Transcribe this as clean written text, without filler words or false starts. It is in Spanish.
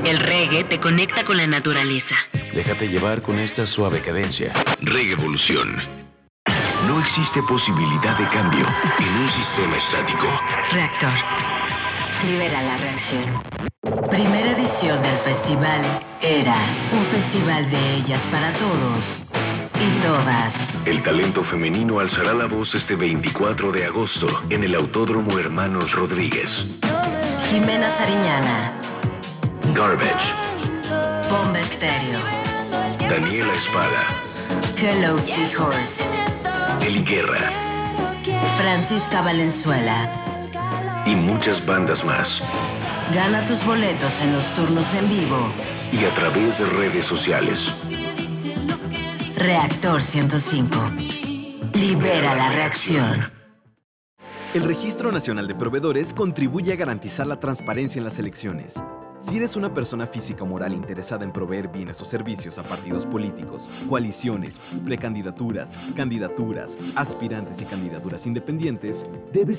El reggae te conecta con la naturaleza. Déjate llevar con esta suave cadencia. Reggae Evolución. No existe posibilidad de cambio en un sistema estático. Reactor. Libera la reacción. Primera edición del festival Era. Un festival de ellas para todos y todas. El talento femenino alzará la voz este 24 de agosto en el Autódromo Hermanos Rodríguez. Jimena Sariñana. Garbage. Bomba Estéreo. Daniela Espada. Hello Seahorse. Eli Guerra. Francisca Valenzuela. Y muchas bandas más. Gana tus boletos en los turnos en vivo Y a través de redes sociales. Reactor 105. Libera la reacción. El Registro Nacional de Proveedores contribuye a garantizar la transparencia en las elecciones. Si eres una persona física o moral interesada en proveer bienes o servicios a partidos políticos, coaliciones, precandidaturas, candidaturas, aspirantes y candidaturas independientes, debes